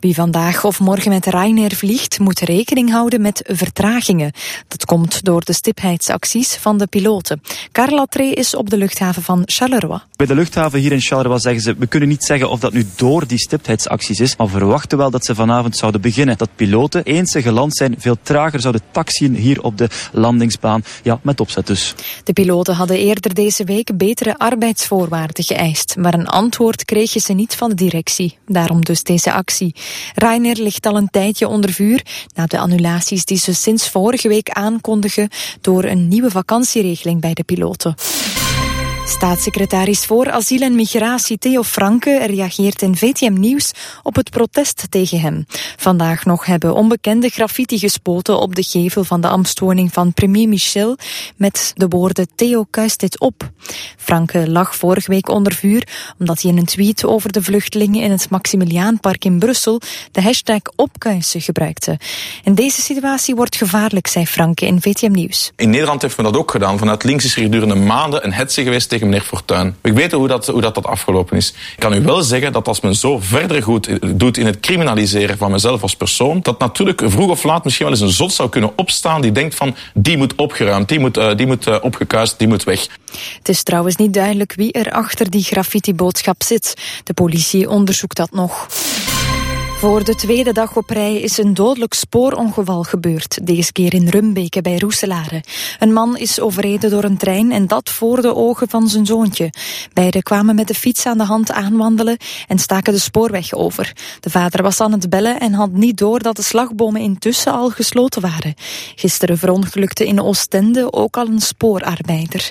Wie vandaag of morgen met Ryanair vliegt, moet rekening houden met vertragingen. Dat komt door de stipheidsacties van de piloten. Carla Tree is op de luchthaven van Charleroi. Bij de luchthaven hier in Charleroi zeggen ze, we kunnen niet zeggen of dat nu door die stipheidsacties is, maar we verwachten wel dat ze vanavond zouden beginnen. Dat piloten, eens ze geland zijn, veel trager zouden taxiën hier op de landingsbaan. Ja, met opzet dus. De piloten hadden eerder deze week betere arbeidsvoorwaarden geëist, maar een antwoord kregen ze niet van de directie. Daarom dus deze actie. Ryanair ligt al een tijdje onder vuur na de annulaties die ze sinds vorige week aankondigen door een nieuwe vakantieregeling bij de piloten. Staatssecretaris voor Asiel en Migratie Theo Franke reageert in VTM Nieuws op het protest tegen hem. Vandaag nog hebben onbekende graffiti gespoten op de gevel van de ambtswoning van premier Michel met de woorden Theo kuist dit op. Franke lag vorige week onder vuur omdat hij in een tweet over de vluchtelingen in het Maximiliaanpark in Brussel de hashtag opkuisen gebruikte. En deze situatie wordt gevaarlijk, zei Franke in VTM Nieuws. In Nederland heeft men dat ook gedaan. Vanuit links is er gedurende maanden een hetze geweest tegen meneer Fortuyn. Ik weet hoe dat afgelopen is. Ik kan u wel zeggen dat als men zo verder goed doet in het criminaliseren van mezelf als persoon, dat natuurlijk vroeg of laat misschien wel eens een zot zou kunnen opstaan die denkt van, die moet opgeruimd, die moet opgekuist, die moet weg. Het is trouwens niet duidelijk wie er achter die graffiti-boodschap zit. De politie onderzoekt dat nog. Voor de tweede dag op rij is een dodelijk spoorongeval gebeurd. Deze keer in Rumbeke bij Roeselare. Een man is overreden door een trein en dat voor de ogen van zijn zoontje. Beiden kwamen met de fiets aan de hand aanwandelen en staken de spoorweg over. De vader was aan het bellen en had niet door dat de slagbomen intussen al gesloten waren. Gisteren verongelukte in Oostende ook al een spoorarbeider.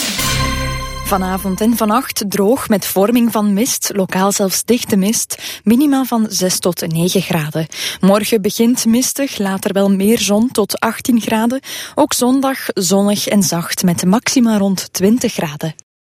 Vanavond en vannacht droog met vorming van mist, lokaal zelfs dichte mist, minima van 6 tot 9 graden. Morgen begint mistig, later wel meer zon tot 18 graden. Ook zondag zonnig en zacht met maxima rond 20 graden.